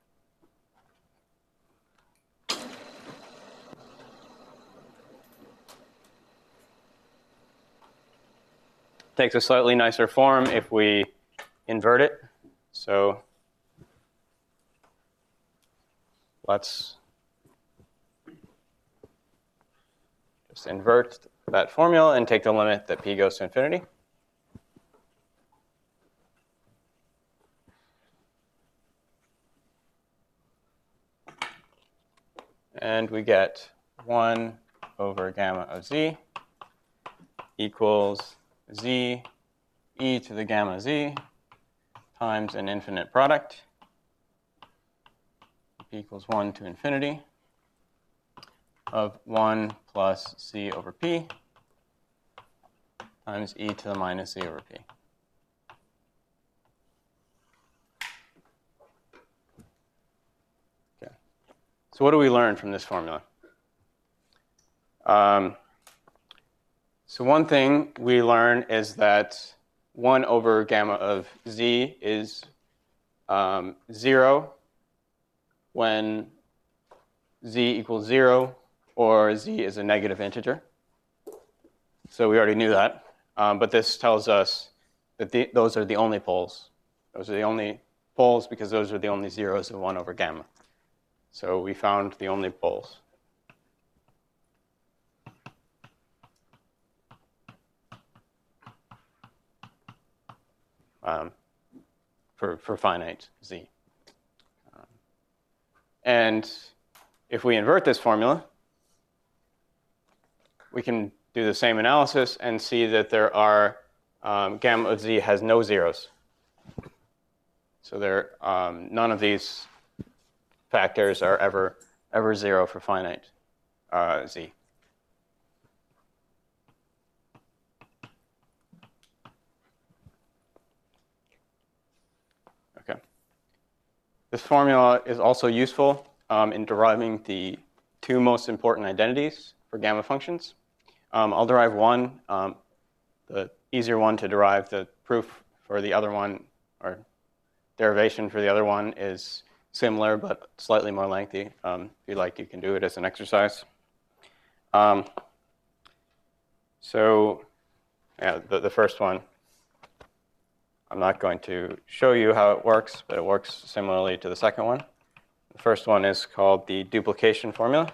S1: Takes a slightly nicer form if we invert it. So let's just invert that formula and take the limit that p goes to infinity. And we get one over gamma of z equals z e to the gamma z times an infinite product p equals one to infinity of one plus z over p times e to the minus z over p. Okay. So what do we learn from this formula? Um, So one thing we learn is that one over gamma of z is um, zero when z equals zero or z is a negative integer. So we already knew that. Um, but this tells us that the, those are the only poles. Those are the only poles because those are the only zeros of one over gamma. So we found the only poles. Um, for, for finite z. Um, and if we invert this formula, we can do the same analysis and see that there are, um, gamma of z has no zeros. So there, um, none of these factors are ever, ever zero for finite uh, z. This formula is also useful um, in deriving the two most important identities for gamma functions. Um, I'll derive one, um, the easier one to derive the proof for the other one, or derivation for the other one, is similar but slightly more lengthy. Um, if you like, you can do it as an exercise. Um, so, yeah, the, the first one, I'm not going to show you how it works, but it works similarly to the second one. The first one is called the duplication formula.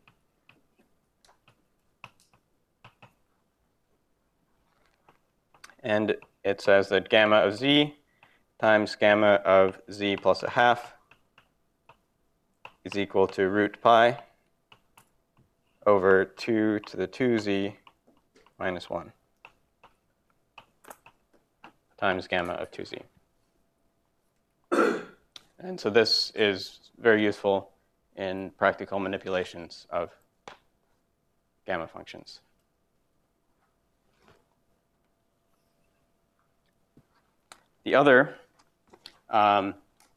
S1: And it says that gamma of z times gamma of z plus a half is equal to root pi over two to the two z minus one times gamma of two z. And so this is very useful in practical manipulations of gamma functions. The other um,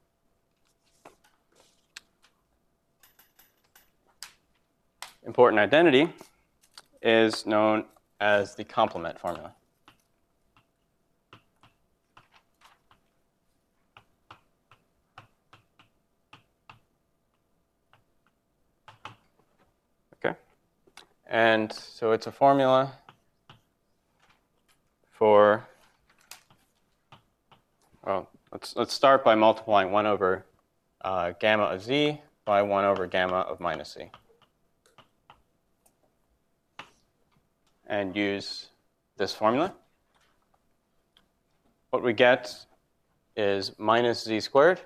S1: important identity is known as the complement formula. Okay, and so it's a formula for, well, let's let's start by multiplying one over uh, gamma of z by one over gamma of minus z, and use this formula. What we get is minus z squared.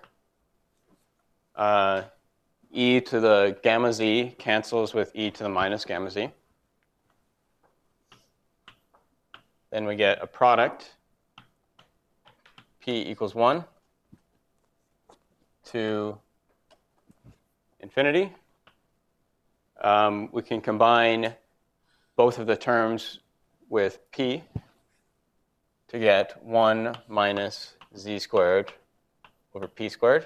S1: Uh, e to the gamma z cancels with e to the minus gamma z. Then we get a product, p equals one to infinity. Um, we can combine both of the terms with p to get one minus z squared over p squared.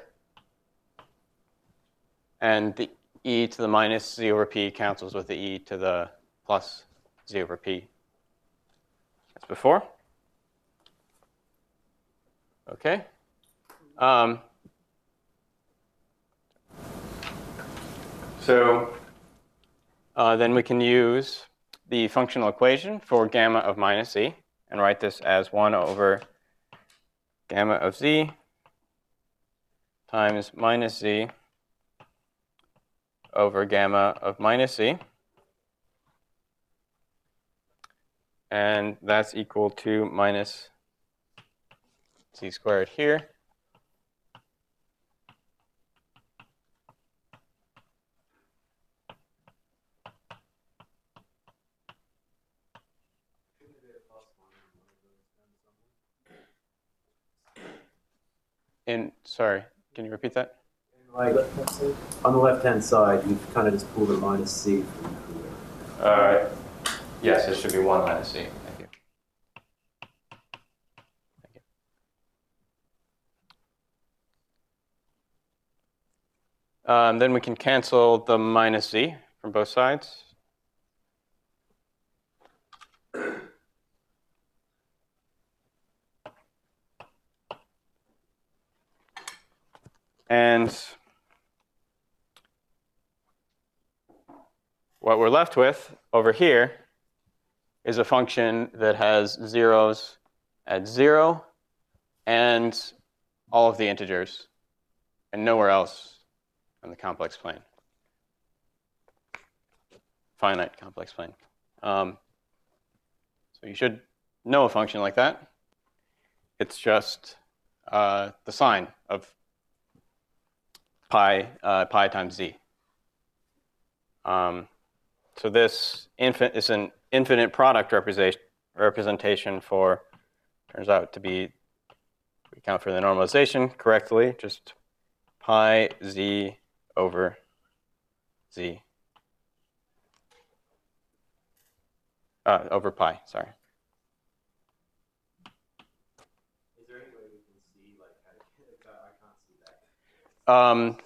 S1: And the e to the minus z over p cancels with the e to the plus z over p as before. Okay. Um, so uh, then we can use the functional equation for gamma of minus z and write this as one over gamma of z times minus z over gamma of minus z. And that's equal to minus z squared here. In, sorry, can you repeat that?
S4: Like, on the left-hand side, you've kind of just pulled a minus c from
S1: Uh, yes, it should be one minus c. Thank you. Thank you. Um, then we can cancel the minus z from both sides. And what we're left with over here is a function that has zeros at zero and all of the integers and nowhere else on the complex plane, finite complex plane. Um, so you should know a function like that. It's just uh, the sign of pi, uh, pi times z. Um, so this infin is an infinite product representation representation for, turns out to be, we count for the normalization correctly, just pi z over z. Uh, over pi, sorry.
S4: Is there any way we can see, like, how to, I can't see that.
S1: Um,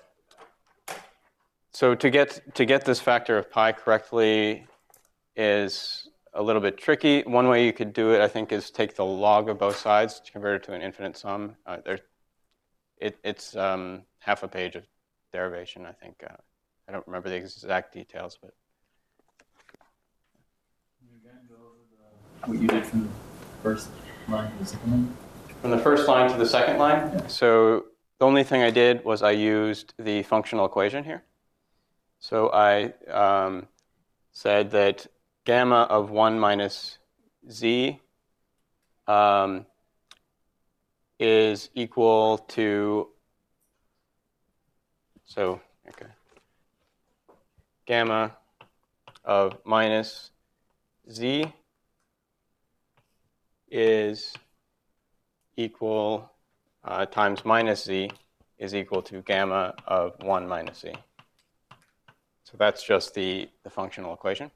S1: so to get to get this factor of pi correctly is a little bit tricky. One way you could do it, I think, is take the log of both sides to convert it to an infinite sum. Uh, there, it, it's um, half a page of derivation, I think. Uh, I don't remember the exact details, but.
S8: You again go over the, what you did from the first line to the second line?
S1: From the first line to the second line?
S8: Yeah.
S1: So the only thing I did was I used the functional equation here. So I um, said that gamma of one minus z um, is equal to, so, okay, gamma of minus z is equal uh, times minus z is equal to gamma of one minus z. So that's just the, the functional equation.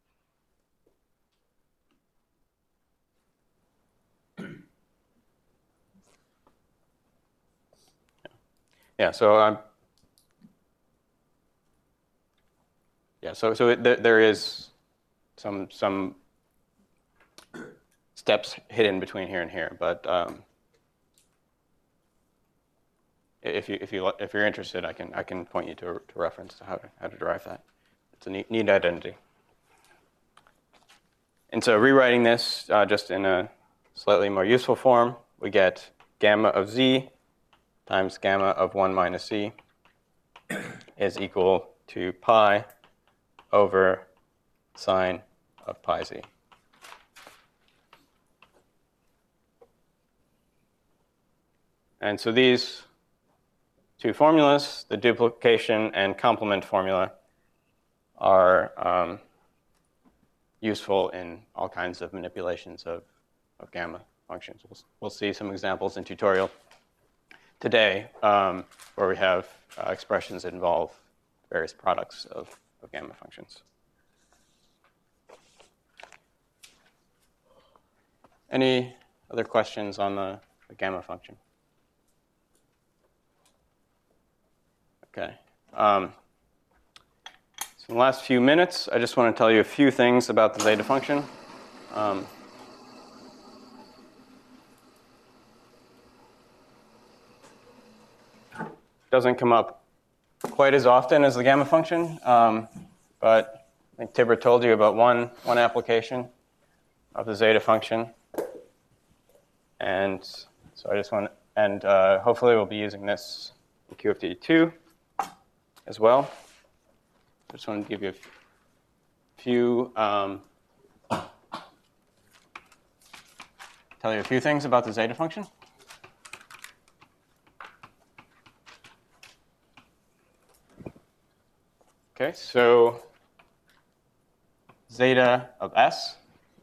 S1: Yeah, so I'm, yeah, so so it, there, there is some some steps hidden between here and here, but um, if you if you if you're interested, I can I can point you to to reference to how to how to derive that. It's a neat, neat identity. And so rewriting this uh, just in a slightly more useful form, we get gamma of z times gamma of one minus z is equal to pi over sine of pi z. And so these two formulas, the duplication and complement formula, are um, useful in all kinds of manipulations of, of gamma functions. We'll, we'll see some examples in tutorial today um, where we have uh, expressions that involve various products of, of gamma functions. Any other questions on the, the gamma function? Okay. Um, so in the last few minutes, I just want to tell you a few things about the zeta function. Um, doesn't come up quite as often as the gamma function, um, but I think Tibor told you about one, one application of the zeta function. And so I just want, and uh, hopefully we'll be using this in Q F D two as well. I just want to give you a few, um, tell you a few things about the zeta function. Okay, so zeta of S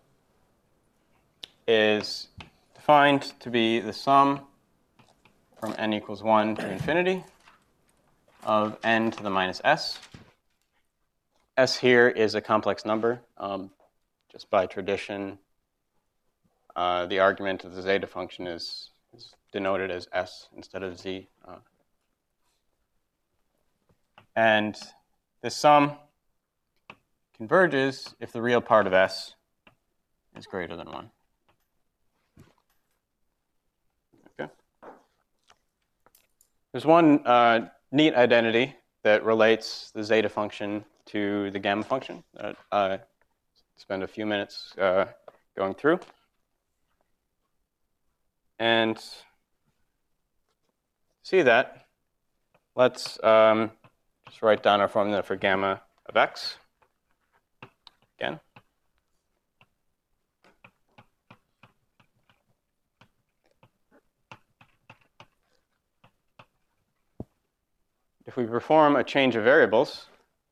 S1: is defined to be the sum from n equals one to infinity of n to the minus s. S here is a complex number. Um, just by tradition, uh, the argument of the zeta function is, is denoted as s instead of z. Uh, and this sum converges if the real part of s is greater than one. Okay. There's one uh, neat identity that relates the zeta function to the gamma function that I spend a few minutes uh, going through. And to see that, let's um, just write down our formula for gamma of x again. If we perform a change of variables,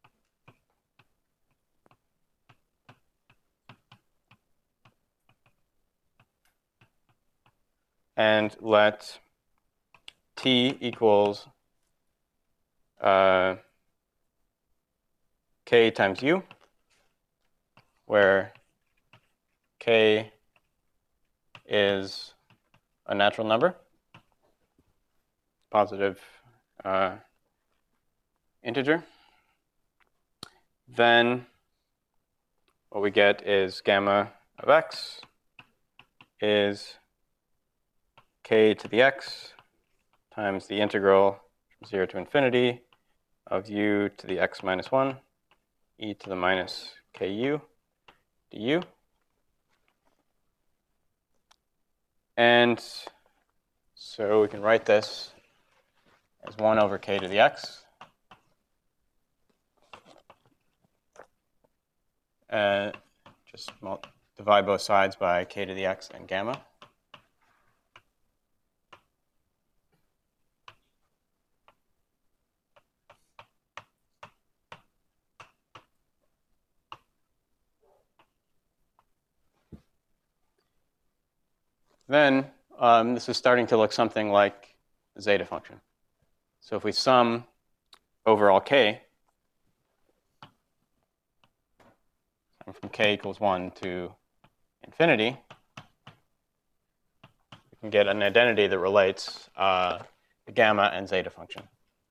S1: and let t equals uh, k times u, where k is a natural number, positive uh, integer, then what we get is gamma of x is k to the x times the integral from zero to infinity of u to the x minus one e to the minus ku du. And so we can write this as one over k to the x. Uh, just divide both sides by k to the x and gamma. Then um, this is starting to look something like the zeta function. So if we sum overall k, from k equals one to infinity, we can get an identity that relates uh, the gamma and zeta function.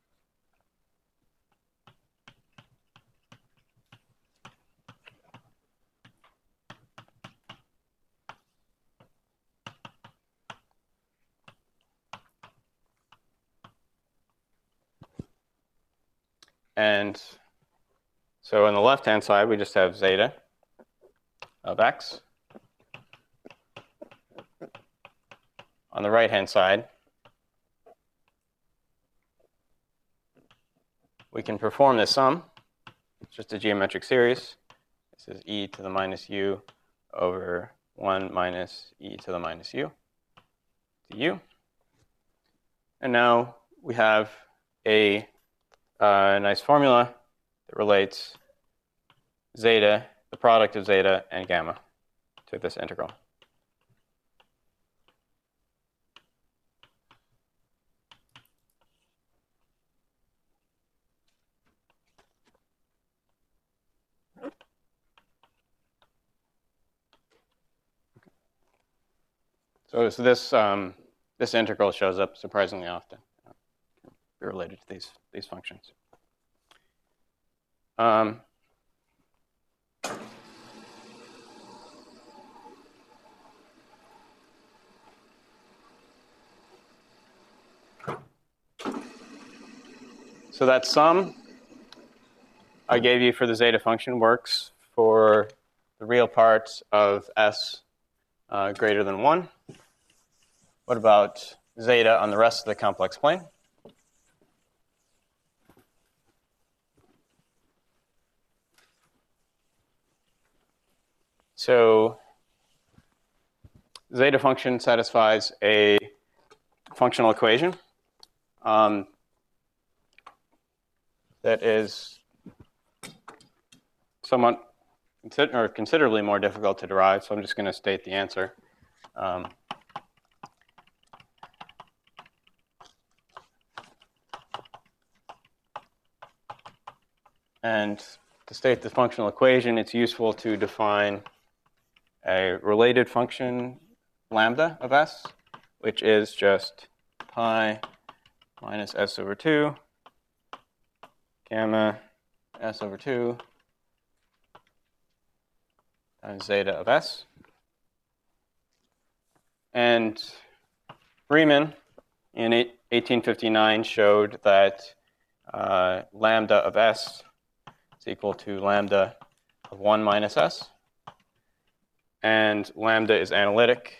S1: And so on the left-hand side, we just have zeta of x. On the right-hand side, we can perform this sum. It's just a geometric series. This is e to the minus u over one minus e to the minus u du. And now we have a uh, nice formula that relates zeta, the product of zeta and gamma, to this integral. So, so this um, this integral shows up surprisingly often. Be related to these these functions. Um, so that sum I gave you for the zeta function works for the real parts of s uh, greater than one. What about zeta on the rest of the complex plane? So zeta function satisfies a functional equation um, that is somewhat or considerably more difficult to derive. So I'm just going to state the answer. Um, and to state the functional equation, it's useful to define a related function lambda of s, which is just pi minus s over two gamma s over two times zeta of s. And Riemann in eighteen fifty-nine showed that uh, lambda of s is equal to lambda of one minus s. And lambda is analytic,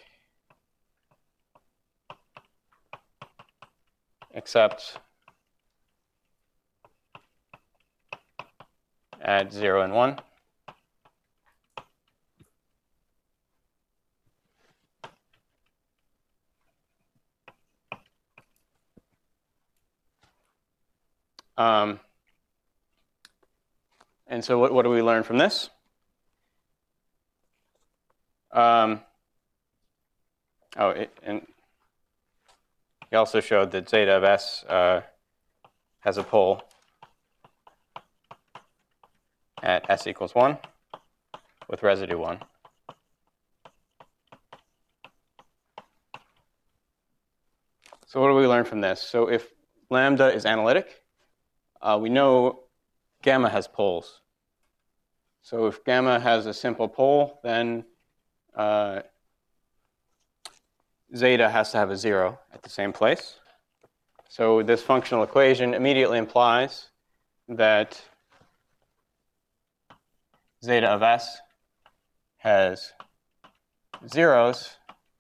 S1: except at zero and one. Um, and so what, what do we learn from this? Um, oh, it, and he also showed that zeta of s uh, has a pole at s equals one with residue one. So what do we learn from this? So if lambda is analytic, uh, we know gamma has poles. So if gamma has a simple pole, then uh, zeta has to have a zero at the same place. So this functional equation immediately implies that zeta of s has zeros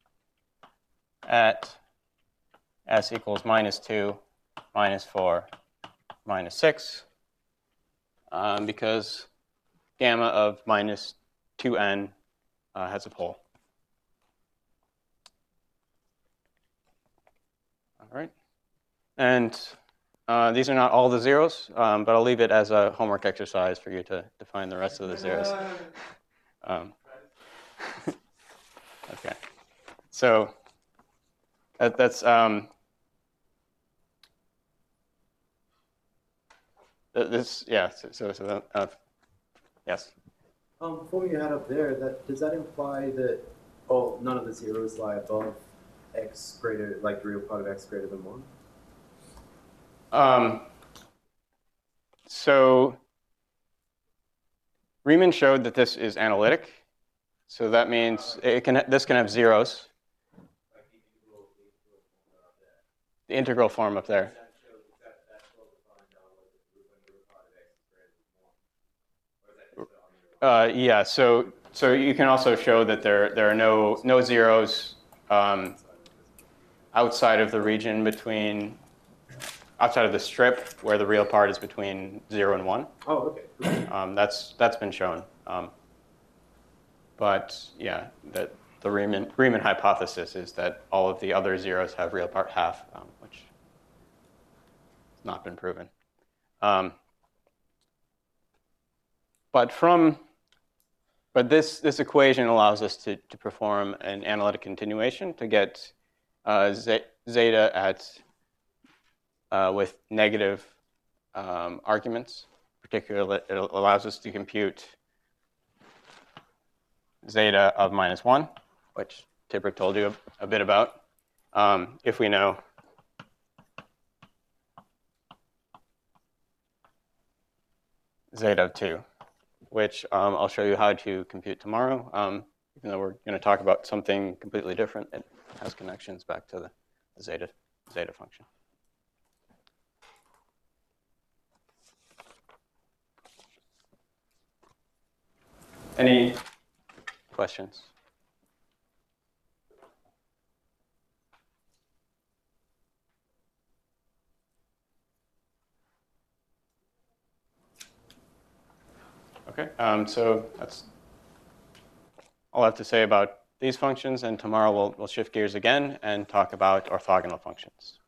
S1: at s equals minus two, minus four, minus six, um, because gamma of minus two n uh, has a pole. All right. And uh, these are not all the zeros, um, but I'll leave it as a homework exercise for you to define the rest of the zeros. Um, okay. So that, that's um, this. Yeah. So so, so that, uh, yes.
S4: Um, from what you had up there, that does that imply that oh none of the zeros lie above x greater, like the real part of x greater than one?
S1: Um, so Riemann showed that this is analytic. So that means it can. This can have zeros. The integral form up there. Uh, yeah. So so you can also show that there there are no no zeros um, outside of the region between outside of the strip where the real part is between zero and one.
S4: Oh, okay.
S1: Um, that's that's been shown. Um, but yeah, that the Riemann Riemann hypothesis is that all of the other zeros have real part half, um, which has not been proven. Um, but from but this this equation allows us to to perform an analytic continuation to get uh, zeta at uh, with negative um, arguments. Particularly, it allows us to compute zeta of minus one, which Tipper told you a, a bit about, um, if we know zeta of two, which um, I'll show you how to compute tomorrow. Um, even though we're going to talk about something completely different, it has connections back to the, the zeta, zeta function. Any questions? Okay, um, so that's all I have to say about these functions, and tomorrow we'll, we'll shift gears again and talk about orthogonal functions.